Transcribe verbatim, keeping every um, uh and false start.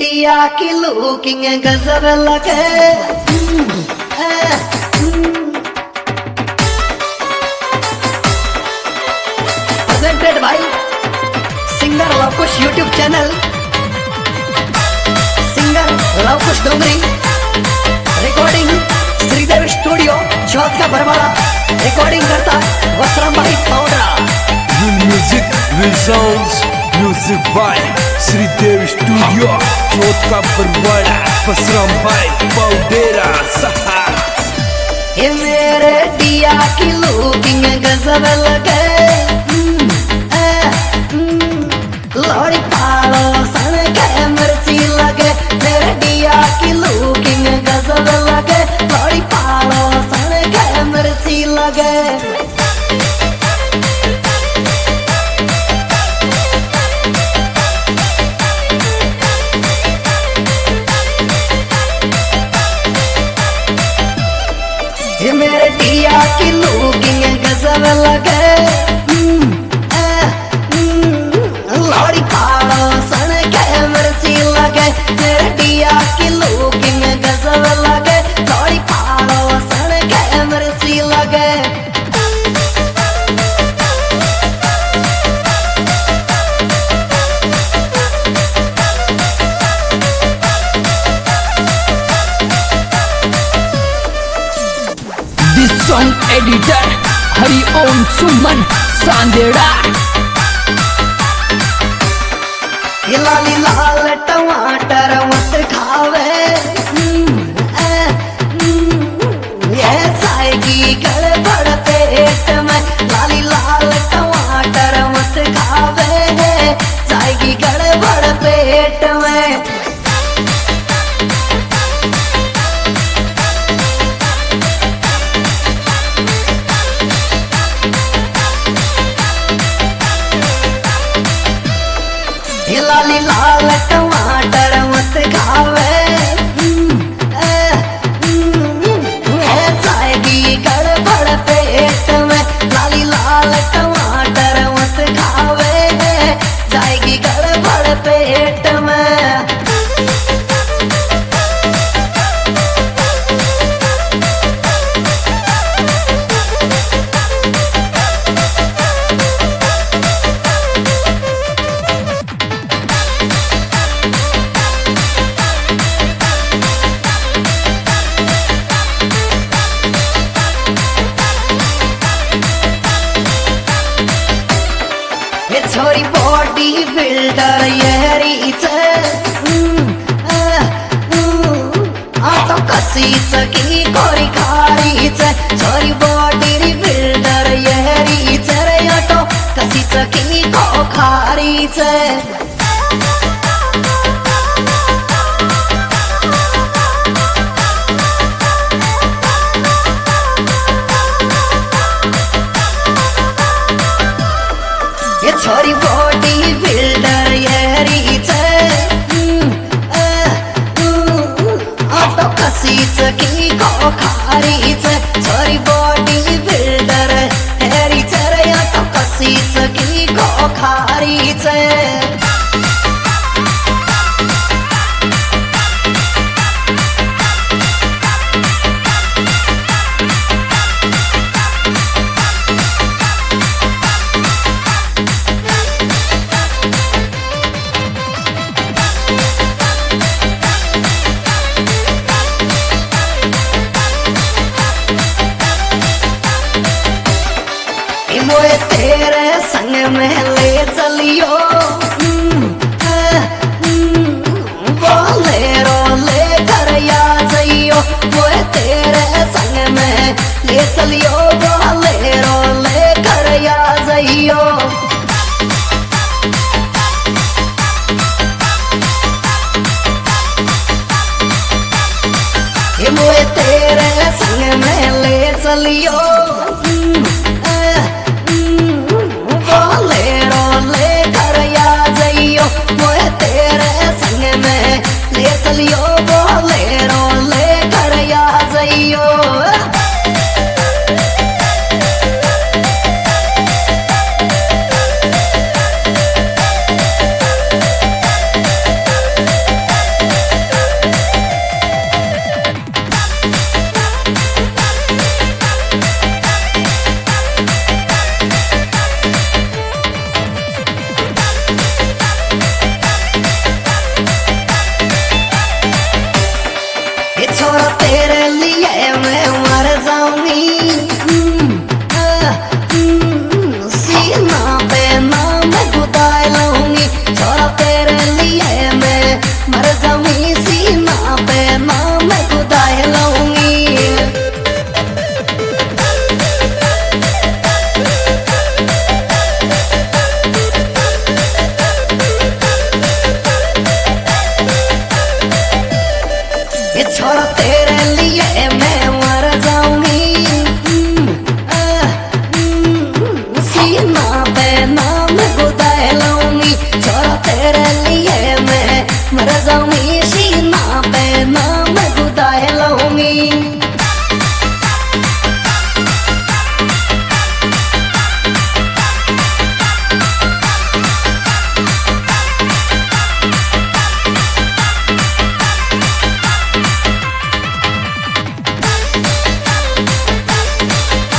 टिया की लुकिंग गजब लगे प्रेजेंटेड भाई singer Lavkush YouTube channel singer Lavkush Dongri recording Shridev studio Chauth ka Barwara recording करता वसराम भाई Paudra music will sounds music by Shridev studio Chauth ka Barwara वसराम भाई पाउडरा सहा ये मेरे दिया की लुकिंग गजब लगे लौड़ी पालो सन के मिर्ची लगे मेरे दिया की लुकिंग गजब लगे लौड़ी पालो सन के मिर्ची लगे ये मेरे दिया की लुकिंग गजब लगे लौड़ी पालो सन के मिर्ची लगे मेरे दिया की लुकिंग गजब लगे लौड़ी पालो सन के मिर्ची लगे This song editor Hari Om Suman Sandera ये लाली लाल टमाटर मत खावे ये साएगी गड़बड़ पेट में लाली लाल टमाटर मत खावे साएगी गड़बड़ पेट में ये लाली लाल टमाटर मत खावे जाएगी गड़बड़ पेट में लाली लाल टमाटर मत खावे जाएगी गड़बड़ पेट में ये छोरी बॉडी बिल्डर ये रीच आतो कसीच की कोरी खारीच छोरी बॉडी बिल्डर ये रीच रे आतो कसीच की को खारीच ये छोरी बॉडी बिल्डर ये रीच आतो कसीच की को खारीच छोरी बॉडी बिल्डर ये रीच रे आतो कसीच की को खारीच मोए तेरे संग में ले चलियो बोलेरो ले कर या जइयो मोए तेरे संग में ले चलियो बोलेरो ले कर या जइयो ये मोए तेरे संग में ले चलियो बोलेरो ले कर या जइयो मोए तेरे संग में ले चलियो बोलेरो ले कर या जइयो ये छोरा तेरे लिए मैं मर जाऊंगी। आह, सीना पे नाम गुदाए लाऊंगी। छोरा तेरे लिए मैं मर जाऊंगी।